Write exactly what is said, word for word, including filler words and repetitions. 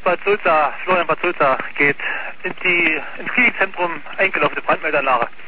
Bad Sulza, Florian Bad Sulza geht in die, ins Klinikzentrum eingelaufene Brandmeldeanlage.